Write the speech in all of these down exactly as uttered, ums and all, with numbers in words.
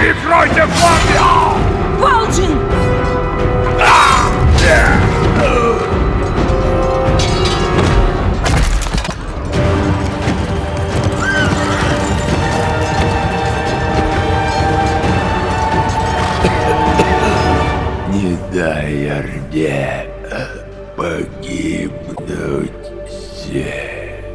Прикройте флаги! Волджин! Не дай Орде погибнуть здесь.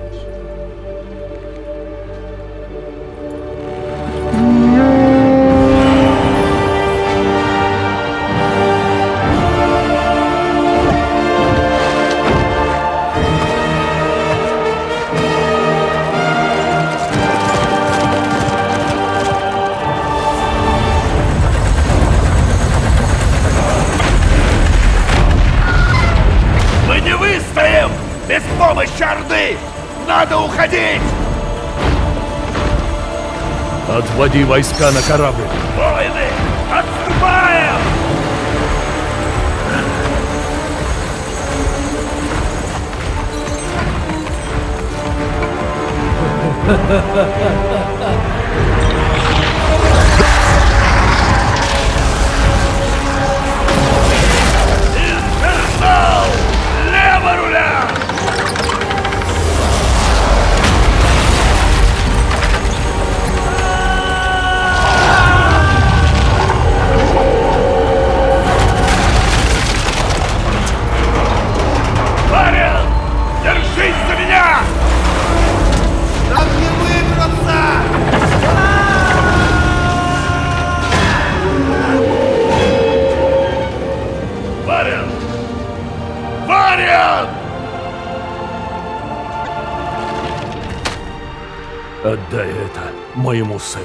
Без помощи Орды! Надо уходить! Отводи войска на корабль! Воины! Отступаем! Инфернал! Лево руля! Держись за меня! Нам не выбраться! Вариан! Вариан! Отдай это моему сыну.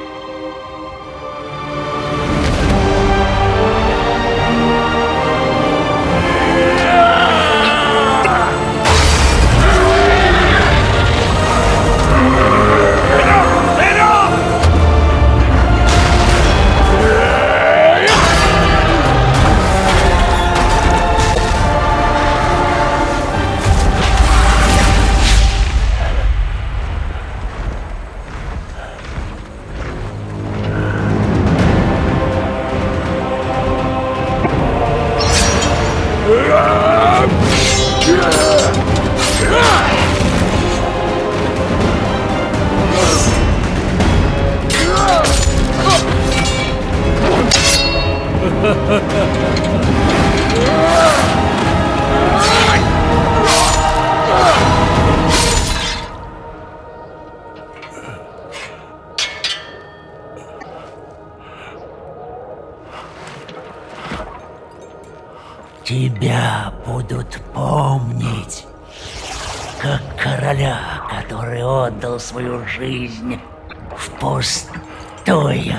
Тебя будут помнить, как короля, который отдал свою жизнь впустую.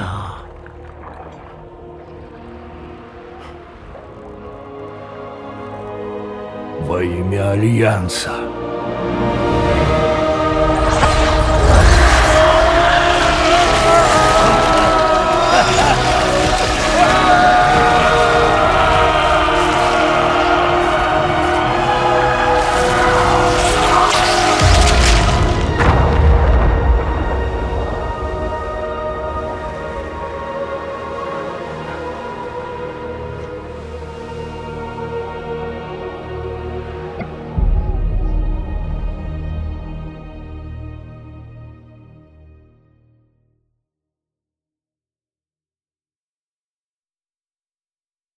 Во имя Альянса.